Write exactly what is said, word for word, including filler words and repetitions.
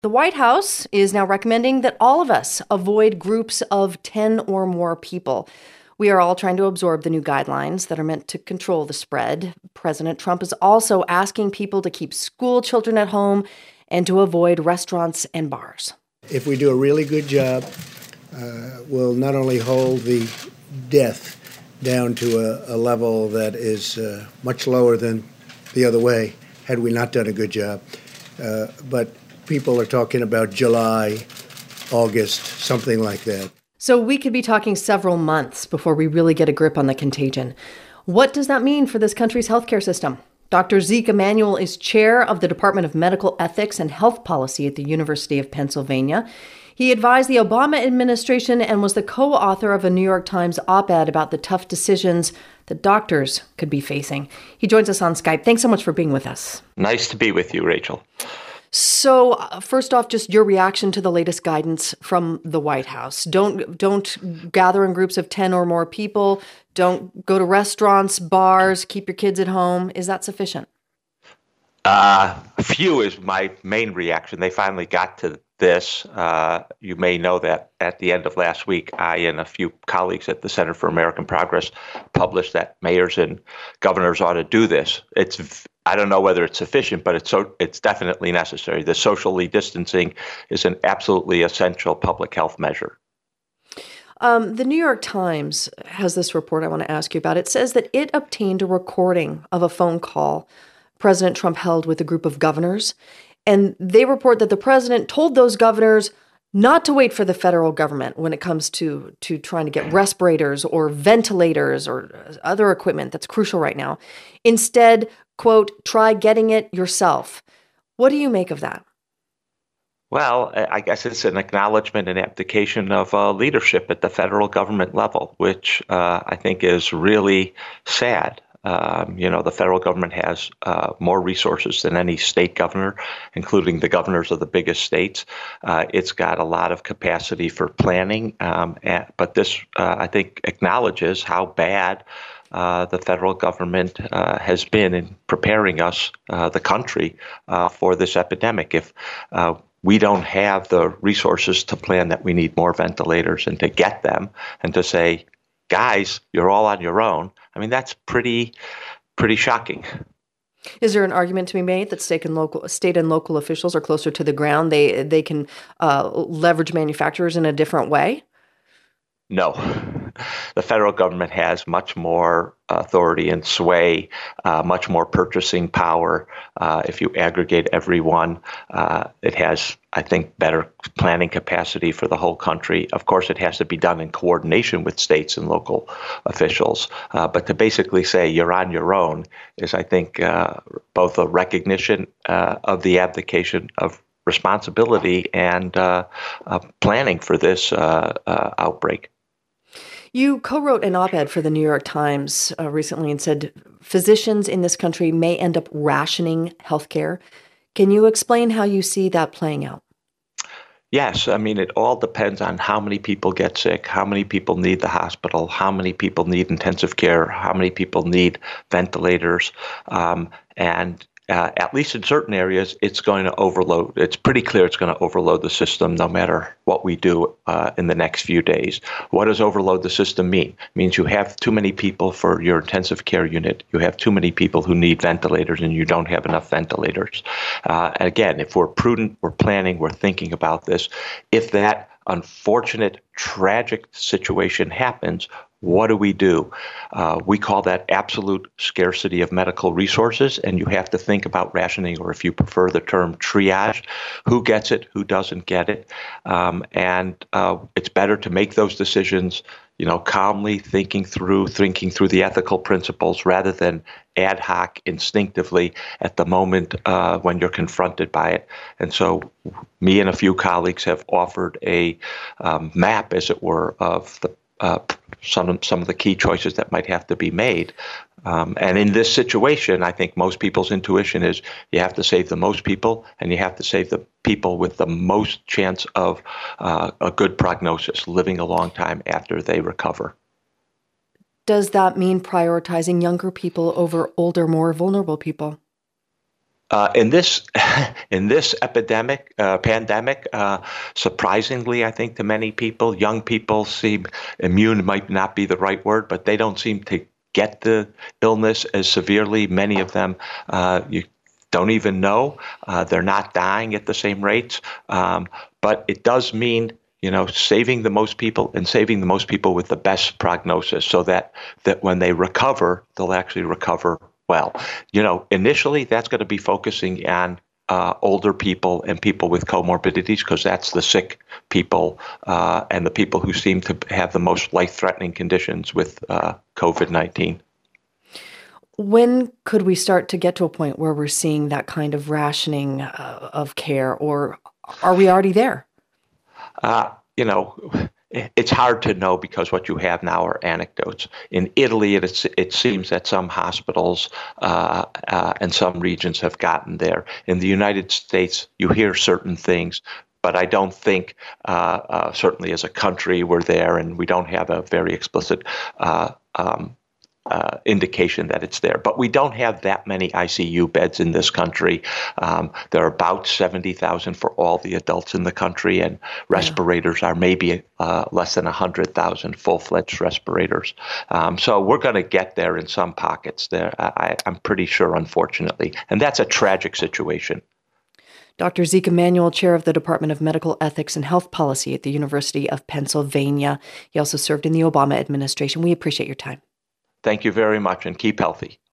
The White House is now recommending that all of us avoid groups of ten or more people. We are all trying to absorb the new guidelines that are meant to control the spread. President Trump is also asking people to keep school children at home and to avoid restaurants and bars. If we do a really good job, uh, we'll not only hold the death down to a, a level that is uh, much lower than the other way, had we not done a good job, uh, but people are talking about July, August, something like that. So we could be talking several months before we really get a grip on the contagion. What does that mean for this country's healthcare system? Doctor Zeke Emanuel is chair of the Department of Medical Ethics and Health Policy at the University of Pennsylvania. He advised the Obama administration and was the co-author of a New York Times op-ed about the tough decisions that doctors could be facing. He joins us on Skype. Thanks so much for being with us. Nice to be with you, Rachel. So, uh, first off, just your reaction to the latest guidance from the White House. Don't don't gather in groups of ten or more people. Don't go to restaurants, bars. Keep your kids at home. Is that sufficient? Uh, few is my main reaction. They finally got to this. Uh, you may know that at the end of last week, I and a few colleagues at the Center for American Progress published that mayors and governors ought to do this. It's I don't know whether it's sufficient, but it's so it's definitely necessary. The socially distancing is an absolutely essential public health measure. Um, the New York Times has this report I want to ask you about. It says that it obtained a recording of a phone call President Trump held with a group of governors. And they report that the president told those governors not to wait for the federal government when it comes to, to trying to get respirators or ventilators or other equipment that's crucial right now. Instead, quote, try getting it yourself. What do you make of that? Well, I guess it's an acknowledgement and abdication of uh, leadership at the federal government level, which uh, I think is really sad. Um, you know, the federal government has uh, more resources than any state governor, including the governors of the biggest states. Uh, it's got a lot of capacity for planning, um, and, but this, uh, I think, acknowledges how bad uh, the federal government uh, has been in preparing us, uh, the country, uh, for this epidemic. If uh, we don't have the resources to plan that we need more ventilators and to get them and to say, guys, you're all on your own. I mean, that's pretty, pretty shocking. Is there an argument to be made that state and local, state and local officials are closer to the ground? They they can uh, leverage manufacturers in a different way? No. The federal government has much more authority and sway, uh, much more purchasing power. Uh, if you aggregate everyone, uh, it has, I think, better planning capacity for the whole country. Of course, it has to be done in coordination with states and local officials. Uh, but to basically say you're on your own is, I think, uh, both a recognition uh, of the abdication of responsibility and uh, uh, planning for this uh, uh, outbreak. You co-wrote an op-ed for the New York Times uh, recently and said physicians in this country may end up rationing healthcare. Can you explain how you see that playing out? Yes. I mean, it all depends on how many people get sick, how many people need the hospital, how many people need intensive care, how many people need ventilators. Um, and Uh, at least in certain areas, it's going to overload. It's pretty clear it's going to overload the system no matter what we do uh, in the next few days. What does overload the system mean? It means you have too many people for your intensive care unit. You have too many people who need ventilators and you don't have enough ventilators. Uh, again, if we're prudent, we're planning, we're thinking about this. If that unfortunate, tragic situation happens, what do we do? Uh, we call that absolute scarcity of medical resources, and you have to think about rationing, or if you prefer the term triage, who gets it, who doesn't get it. Um, and uh, it's better to make those decisions, you know, calmly thinking through, thinking through the ethical principles rather than ad hoc, instinctively at the moment uh, when you're confronted by it. And so me and a few colleagues have offered a um, map, as it were, of the Uh, some some of the key choices that might have to be made. Um, and in this situation, I think most people's intuition is you have to save the most people, and you have to save the people with the most chance of uh, a good prognosis, living a long time after they recover. Does that mean prioritizing younger people over older, more vulnerable people? Uh, in this in this epidemic, uh, pandemic, uh, surprisingly, I think to many people, young people seem immune might not be the right word, but they don't seem to get the illness as severely. Many of them, uh, you don't even know. Uh, they're not dying at the same rates. Um, but it does mean, you know, saving the most people and saving the most people with the best prognosis so that, that when they recover, they'll actually recover well. You know, initially that's going to be focusing on uh, older people and people with comorbidities because that's the sick people uh, and the people who seem to have the most life-threatening conditions with uh, COVID nineteen. When could we start to get to a point where we're seeing that kind of rationing uh, of care, or are we already there? Uh, you know, it's hard to know because what you have now are anecdotes. In Italy, it, it seems that some hospitals uh, uh, and some regions have gotten there. In the United States, you hear certain things, but I don't think, uh, uh, certainly as a country, we're there, and we don't have a very explicit uh, um, Uh, indication that it's there. But we don't have that many I C U beds in this country. Um, there are about seventy thousand for all the adults in the country, and respirators yeah. are maybe uh, less than one hundred thousand full-fledged respirators. Um, so we're going to get there in some pockets there, I, I'm pretty sure, unfortunately. And that's a tragic situation. Doctor Zeke Emanuel, chair of the Department of Medical Ethics and Health Policy at the University of Pennsylvania. He also served in the Obama administration. We appreciate your time. Thank you very much, and keep healthy.